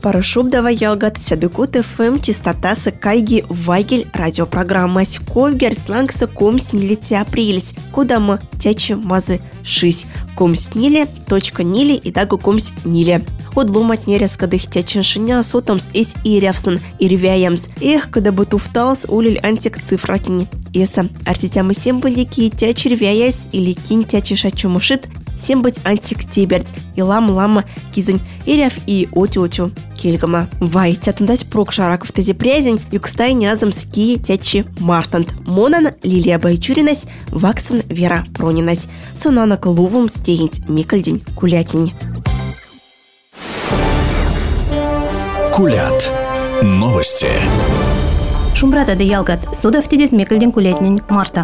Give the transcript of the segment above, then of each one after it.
парашуб давай ялгат сядыкут ФМ частотасы кайги вайгель радиопрограмма Ковгерт лангса комснили апрель, куда мы тячи мазы шись. Комснили, точка нили и дагу комснили. Одломать нерезкадых тяченшиня сотомс эс и рявсон и ревяемс. Эх, когда бы туфталс улиль антик цифратни. Эса, артитямы сембалики тячи ревяясь или кинь тячи шачумушит. Всем быть антик-теберть, и лама кизань, и ряв, и отю-отю, кельгама. Вай, тятундать прок шараков тези прязень, юкстай нязам ски тячи мартант. Монан Лилия Байчуринась, ваксан Вера Пронинась. Сонана колувум стеять микальдень кулятнень. Кулят. Новости. Шумбрата да ялгат, судов тедес микальдень кулятнень марта.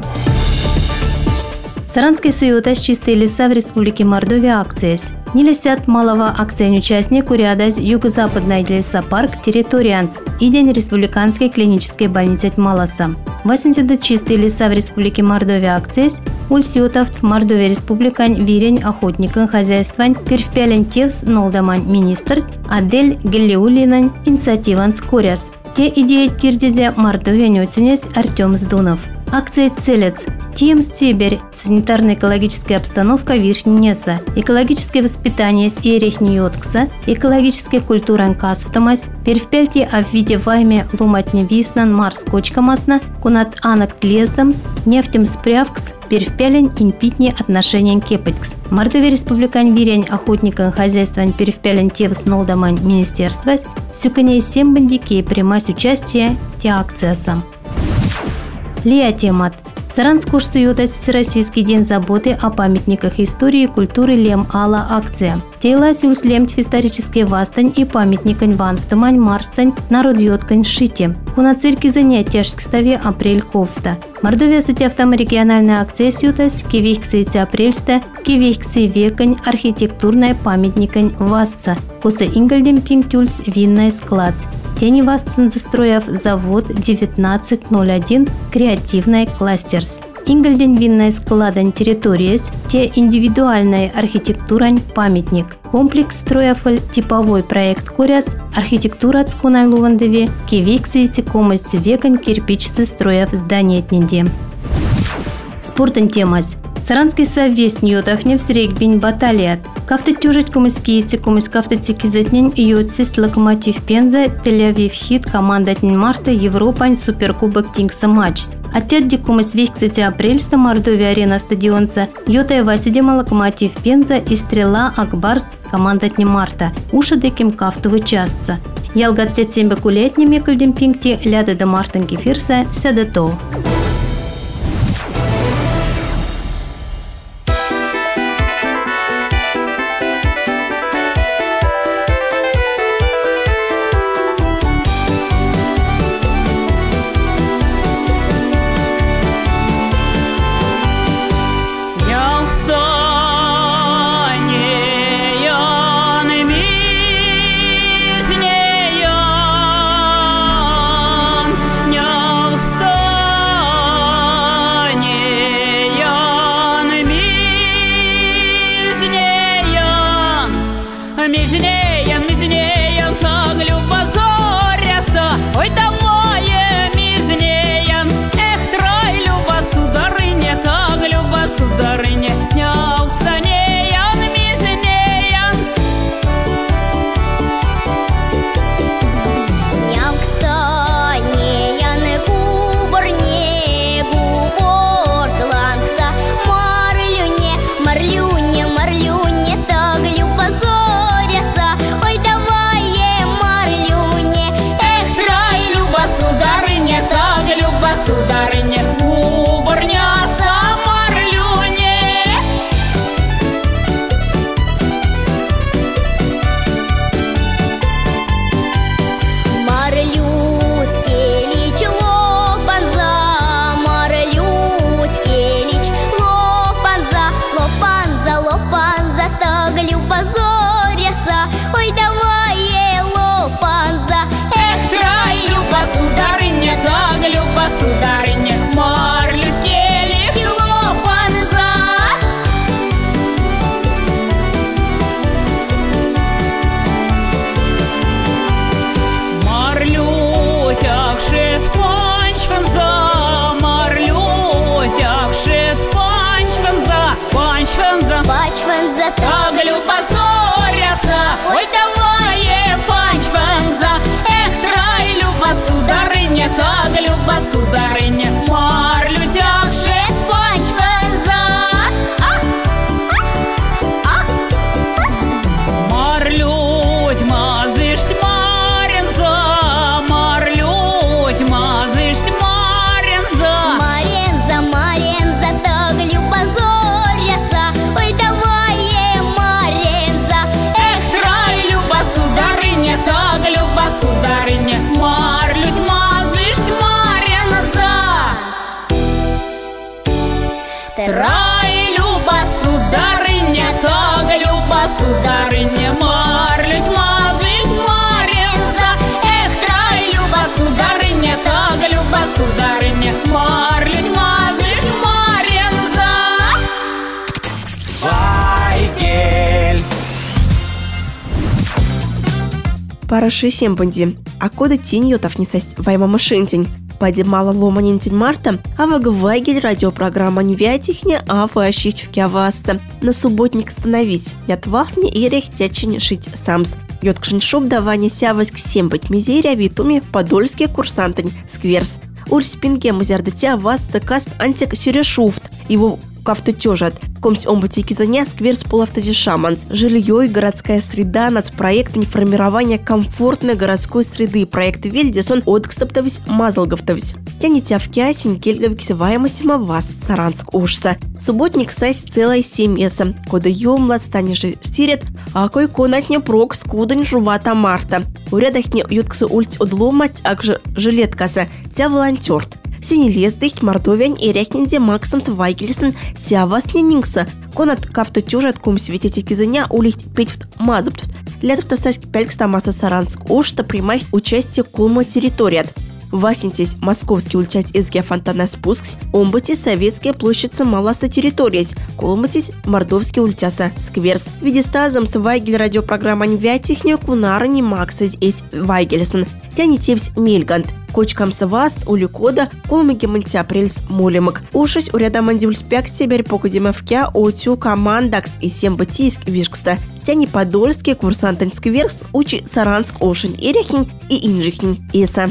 Саранский союз чистые леса в Республике Мордовия акциес. Не лесят малого акциян участник урядаз юго-западный лесопарк территорианс и день республиканской клинической больницы Маласа. 80 чистые леса в Республике Мордовия акциес ульсиотов в Мордовия республикан вирень охотникан хозяйстван первпялен текс нолдаман министр Адель Гелиулинан инициативан скоряс. Те идеи кирдезе Мордовия нёцюнес Артем Сдунов. Акция «Целец». Тем стеберь, санитарно-экологическая обстановка Виршнеса, экологическое воспитание с Ерехниоткса, экологическая культура Анкасвтамас, первпельти обвидеваемые луматня виснан Марс кочкамасна, кунат анак тлездамс, нефтем спрявкс, первпелень инпитни отношения кепеткс. Мордовия республикан вирень охотникан хозяйстван первпелень тевс нолдаман министерствас, сюканей сембандики примась участие те акция сам. Лия темат. Саранскуш суютась Всероссийский день заботы о памятниках истории и культуры Лем-Ала акция. Тейлась ульслемть исторический вастань и памятникань ванфтамань марстань народьоткань шити. Кунацирки занятия шкставе апрель ковста. Мордовия сетевтам региональная акция сютась, кивихксейте апрельста, кивихксей векань архитектурная памятникань вастца. Куса ингальдем пинктюльс винная складс. Тени вастцен застроев завод 1901 креативная кластерс. Ингальден винная складань территориес, те индивидуальная архитектурань памятник. Комплекс строефаль типовой проект коряс, архитектура цкунай лувандеве, кивиксейте комость векань кирпичцы строев здание тнеде. Спортан темась. Саранский совест ньотовнев срегбень баталият. Кафты тюжить комыскийцы комыск кафты цикизатнень йотсис локомотив Пенза, Тель-Авив хит команда тнень марта Европань суперкубок Тингса матчс. Отец дикумыс вихксати апрельста Мордовия арена стадионца йотай васидема локомотив Пенза и стрела Акбарс команда тнень марта. Уша деким кафтовы частца. Ялгат тетсембе кулетни мекальдем пинкти ляда да мартан кефирса сядато. хороший семпанди, а кода тень йотов не сась вайма машинтень. Пади мало ломанинтень марта, а вагвайгель радиопрограмма нювятихня, а ващить в кяваста. На субботник становись, нет вахни и рехтячень шить самс. Йоткшин шоп давание сявась к семпать мизерия витуми подольские курсантань скверс. Ульс пинге мазердатя вас каст антик сюрешуфт, его кафтотежат. Комсь омбатики заня скверс полавтоди шаманс. Жилье и городская среда нацпроект формирования комфортной городской среды. Проект Вильдесон откстаптовись мазалговтовись. Тянете в кясень гельговикс ваймасима вас Саранск ушса. Субботник сайс целой семьеса. Кода йомлад станешь стирет, а кой конатня прок скудань жувата марта. Урядах не юткса ульц одломать, акже жилеткаса. Тя волонтерт. Синелес дыхт Мордовиан и ряхненде Максом Свайгельсон сявас ненингса. Конат кафтотюжат кум свететики заня улихт петьфт мазаптут. Летов тасайски пелькста масса Саранск ушта примает участие кулма территорият. Васинтесь московский ульчать изге фонтана спускс, омбати советские площадцы маласа территориять, колматись мордовский ульчаса скверс. Видестазом с Вайгель радиопрограмма нювятихня кунара не Максась из Вайгельсон. Тянетевсь мельгант. Кочкам саваст, улюкода, колмиги мультиапрельс молемок. Ушись уряда мандивульспяк теперь покудимовкя отю командакс и сембатийск вишкста. Тяни подольский курсантань скверс учи Саранск ошень ирехень и инжихень иса.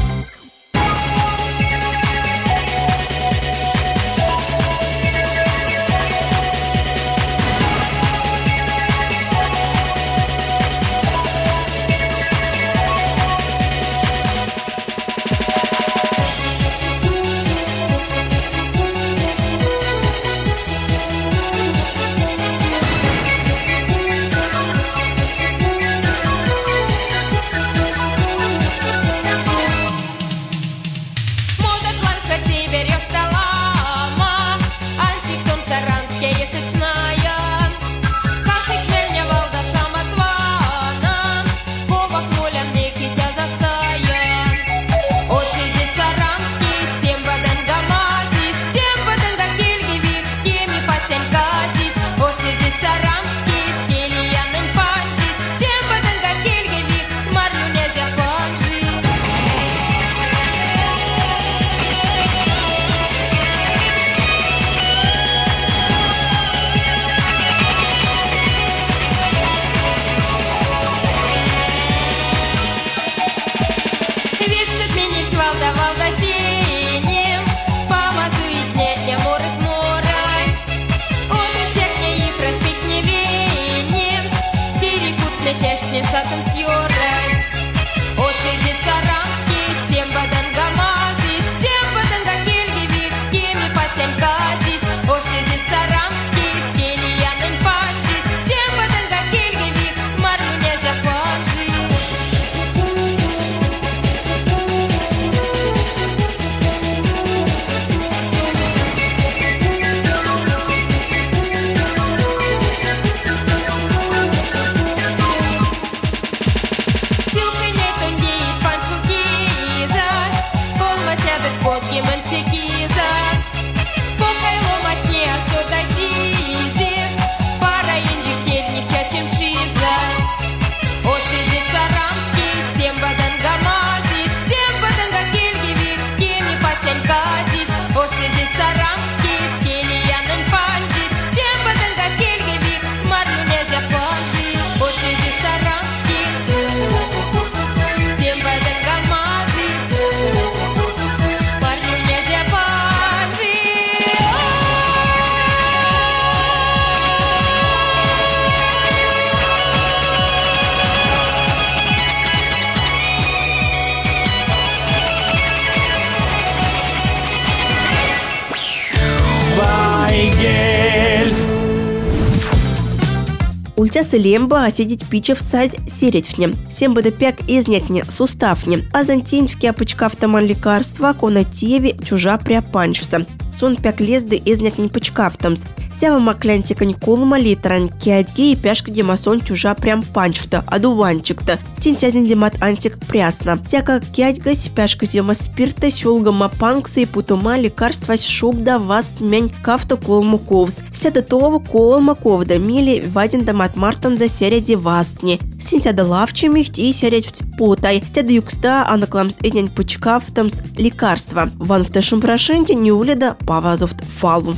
Ультясы лемба осидеть пичев садь серетьфне. Семба да пяк изнятне суставне. А зантень в кяпочка автоман лекарства конатеви чужа пряпанчвста. Сон пяк лезды изнятне пачкафтамс. Сява маклянтикань колма литран киадге и пяшка демасон чужа прям панчта, адуванчикта. Тинтядин демат антик прясно. Тяка киадгась пяшка дема спирта сёлгама панкса и путума лекарства шубда вас мянь кафта колму ковс. Сяда това колма ковда мили вадин дамат мартан за серия девастни. Синсяда лавчи михти серия в потай. Тяда юкста анакламс эдень пучкафтамс лекарства. Ван в ташум прошенте не уледа павазовт фалу.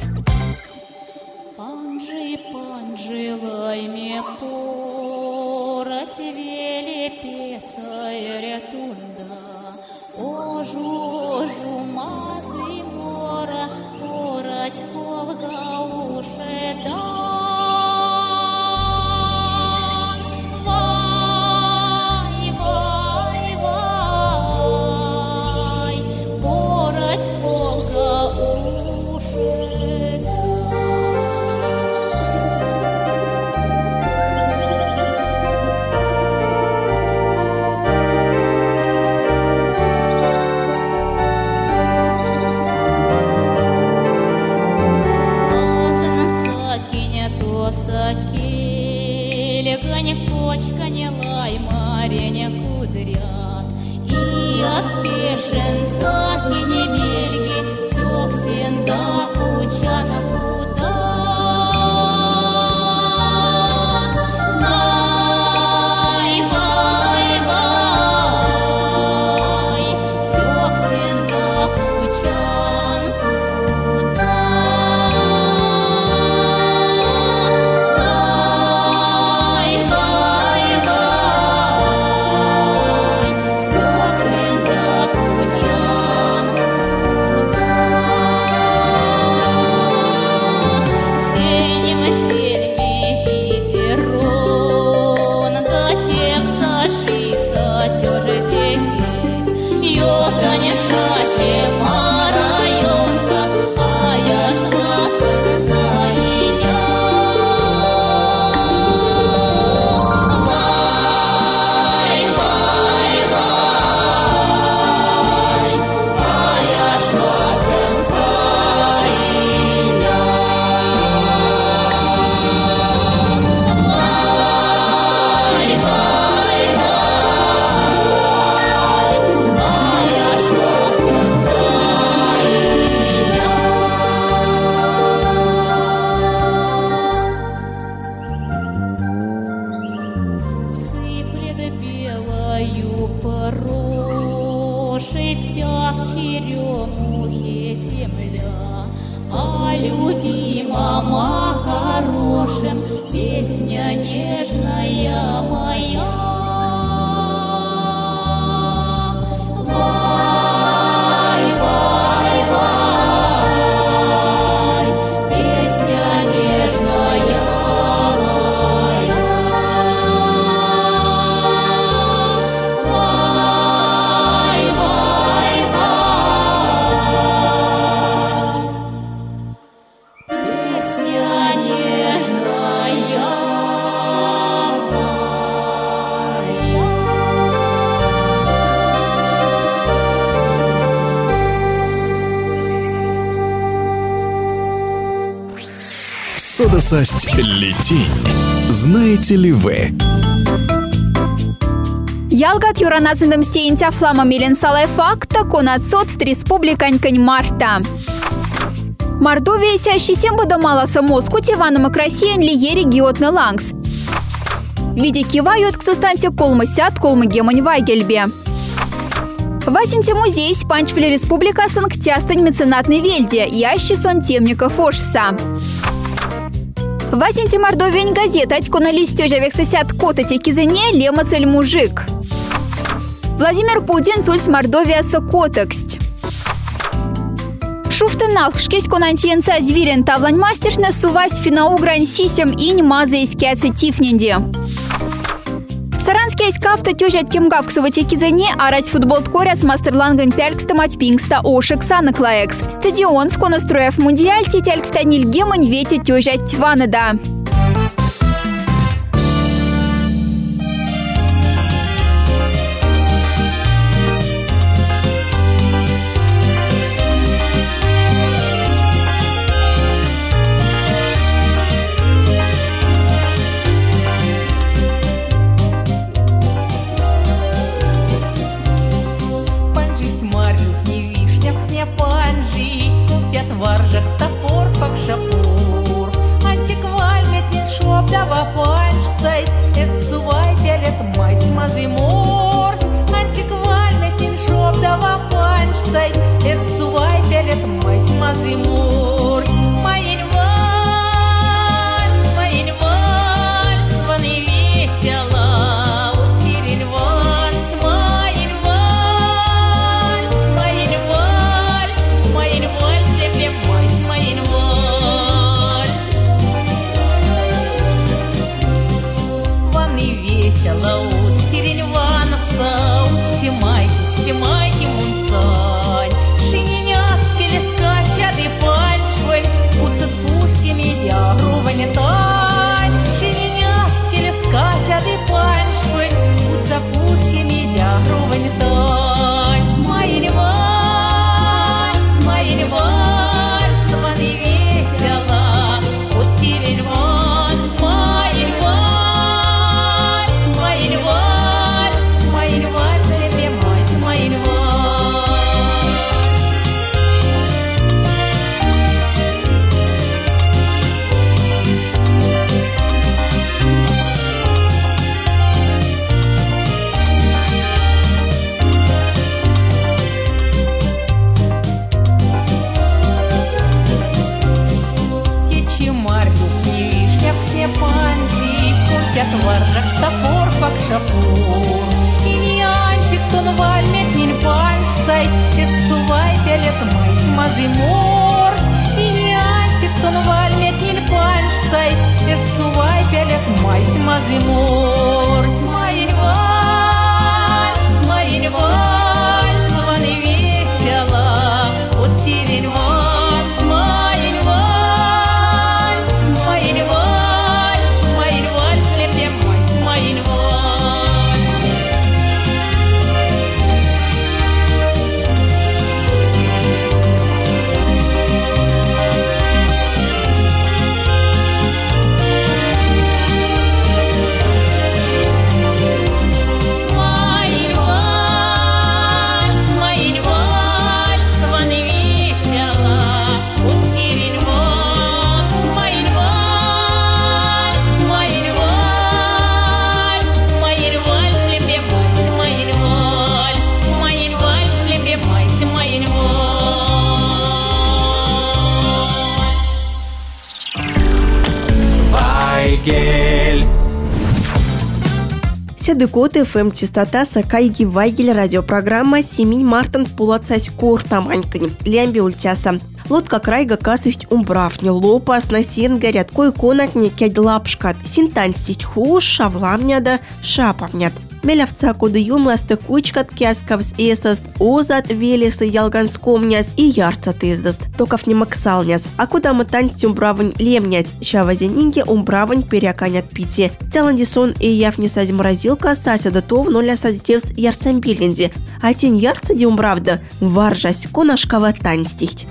Содосасть летень. Знаете ли вы? Ялгат юраназындым стеинтя флама милен салай факта конацот в республиканькань марта. Мордовия сящисем бодомаласа Москву тиваном и Россиен ли е регионный лангс. Види кивают к состанте колмысят колмы гемонь вайгельбе. Васенте музей спанчвали республика санктястань меценатной вельде, ящисон темников ошса. Васенте Мордовень газета на листе жавек сосят котати кизене лема цель мужик. Владимир Путин сульс Мордовия сокотекст. Шуфтенал шкесть конантиенца зверен тавлань мастерна сувась финаугрань сисем инь маза искяцы тифненди. Саранский айскафта тёжат кемгав ксовати кизене арась футбол ткоряс мастерланган пялькстамать пингста ошек санаклаекс. Стадион сконастроев мундиаль тетельк в таниль гемань вети тёжат тьванада. мазимур. Моин вальс, вон и весело. Вот сирень вальс, моин вальс, лепим вальс, моин вальс. Вон и весело, вот сирень вановса. Учти майки мунсань. Шиненяцки лескачат и паншвань. Уцет пухтями ягрувань тань. Шиненяцки лескачат и паншвань. Уцет пухтями ягрувань тань. Моин вальс, вон и весело. Вот сирень вон, моин вальс, лепим вальс, моин вальс. Варжак стопор пак шапур. И не антик тон вальмет нин паншсай. Эссувай пялет майс мазиморс. И не антик тон вальмет нин паншсай. Эссувай пялет майс мазиморс. Моин вальс, вон и весело. Вот сирень вальс, моин вальс, лепим вальс, моин вальс. Вайгель. Седыкот ФМ частота Кайги Вайгель радиопрограмма Семень Мартин Пулацась Кортаманькани Лямби Ультяса. Лодка крайга касысть умбравни лопас на сен горят кой конатни кядь лапшкат синтань стить хуш шавламняда шапавнят. Мелявца коды юмласты кучкат кяскавс эсас озат велесы ялганскомняс и ярцат издаст. Токов не максалняс. А куда мы танцить умбравань лемнять? Шавазенинге умбравань перяканят пити. Тяландисон и явни садь морозилка сася дотов ноля садитевс ярцамбиленди. А тень ярцади умбравда варжась конашкава танцтить.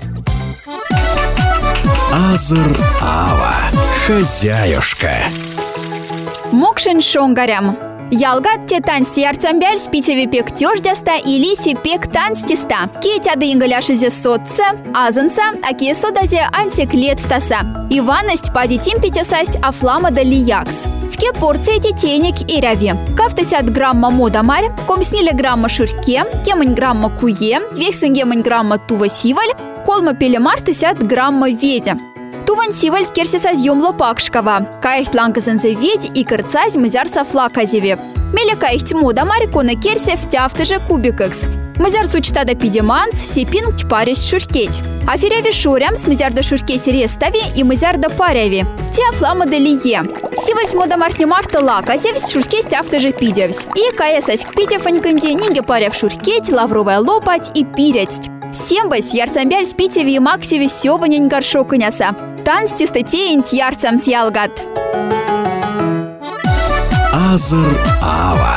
Азыр Ава. Хозяюшка. Мокшин шонгарям. Ялгат те танцти ярцамбяль спитеви пек тёждяста и лиси пек танцтиста. Кетяды ингаляшизе сотца, азанца, а кесодазе антик лет втаса. Иваность пади тимпитесасть афлама да лиякс. В ке порции детейник и ряви. 50 грамма мода марь, комснили грамма шурке, кемань грамма куе, вексенгемань грамма тува сиваль, колма пелемар 50 грамма ведя. Туван сиваль керсисаз юмло пакшкава. Каих ланказензе ведь и кырцаз мызяр сафла казеве. Меля каих мода марь кона керсе в тяфтыже кубикекс. Мызяр сучтада пидеманс, сепин тьпарис шуркеть. Аферяви шурям с мызяр да шуркеси рестави и мызяр да паряви. Те афлама да лие. Сиваль с мода марь не марта лаказевс шуркесть тяфтыже пидевс. И каясась к пидефаньканзе нинге паряв шуркеть, лавровая лопать и пирять. Сембась ярцамбяль спитеви и максеви сёванень горшоканяса. Танцти статеинт ярцам сялгат. Азыр Ава.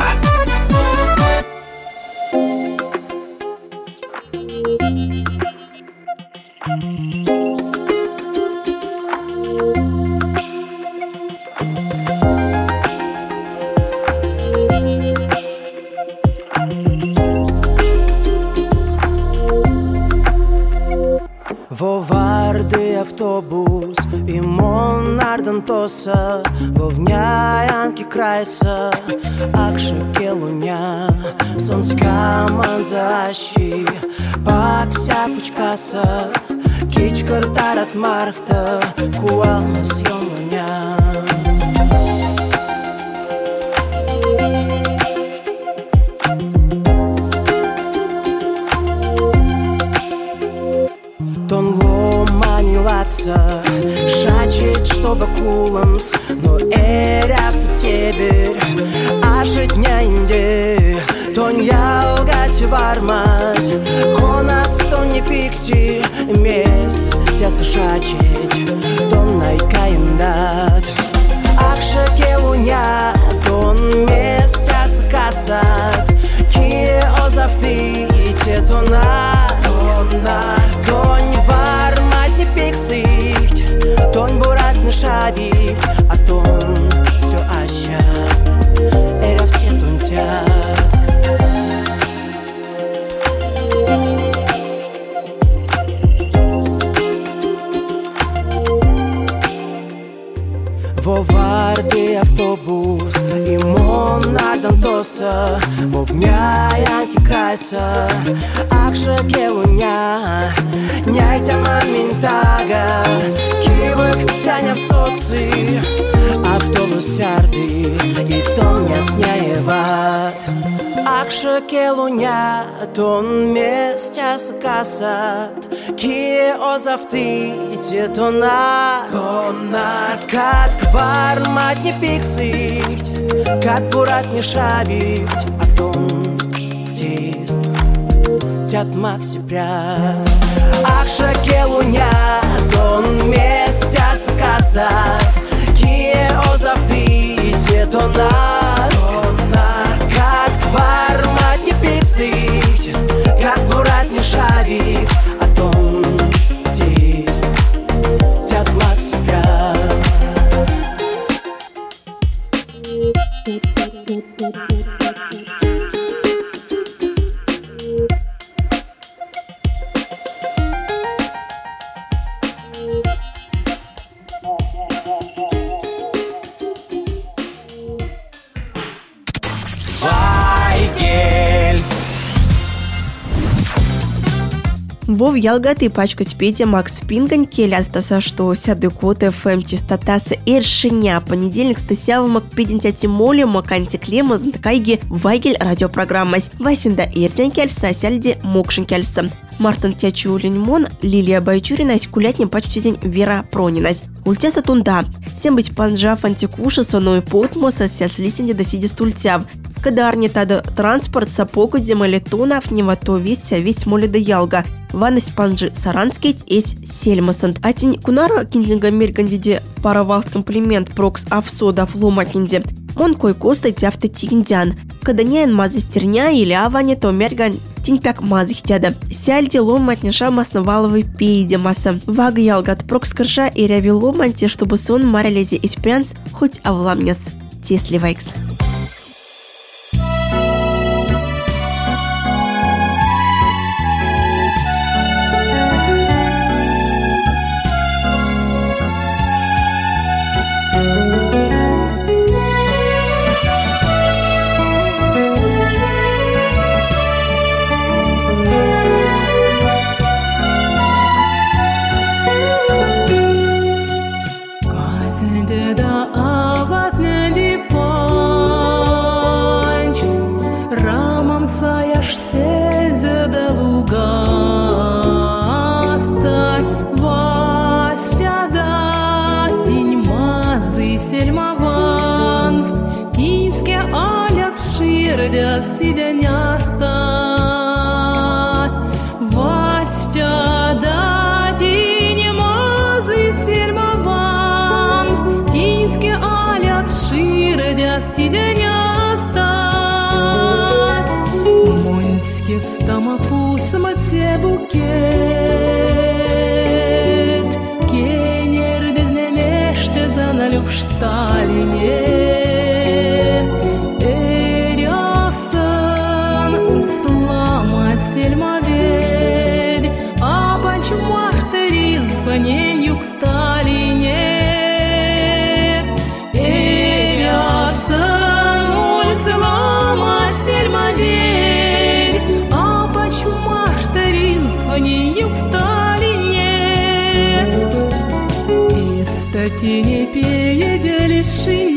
Vardı avtobus и монардан тоса Вовняянки крайса Акша келуня Сонска манзащи Пак вся пучкаса Kicskărtarat marhtă cu almas jomanya. Тон ломаниваться, шачить, чтобы куланс, но эрявся тебер, ашитня инде. Тон ялгать вармась, конац тон не пикси, мес, тяса шачить, тон найкаиндат. Акша келуня, тон мес тяса касат, kie озавтите тонас, тон вармать не пиксить, тон бурат не шавить, а тон все ащат, эрявте тон тяс. Воварди автобус и монардан тоса, вовняянки крайса, акша келуня, няйтя маминтага, кивык тяня в соци, автобус сярды и тон няфняеват. Акша келуня, тон местя скасат, kie озавтите тонас, кат квармать не пиксить, кат бурат не шавить, а тон тест тят макси прям. Акша келуня, тон местя скасат, kie озавтите тонас, кат квармать не пиксить, кат бурат не шавить, а тон тест тят макси прям. Вов ялгаты пачкать Петя Макс Пингань келяттаса, что сядыкот ФМ частотасы эршиня понедельник стасявымак пидентяти моли маканти клема зантакайги вайгель радиопрограммась. Васинда эрден кельса сяльди мокшин кельса. Мартин Тячулиньмон, Лилия Байчурина, кулятнем пачтизень Вера Пронинась. Ультяса тунда. Всем быть панжав антикуша соной потмоса сяслисенде досиди стульцяв. Кадарни тада транспорт сапоку демалетонов невато весть моли да ялга. Ванность панжи саранскейт эс сельмасант. Атень кунара киндинга миргандиде паравалт комплимент прокс авсода фломатинде. Мон кой костай тяфты тиндян. Каданян мазы стерня или аване то мерган тинпяк мазы хтяда. Сяльди ломатниша масноваловый пейде масса. Вага ялгат прокс крша и ряви ломанте, чтобы сон маралези испрянц хоть авламнес. Тесли вайкс. Юг Сталине Тине пее делиши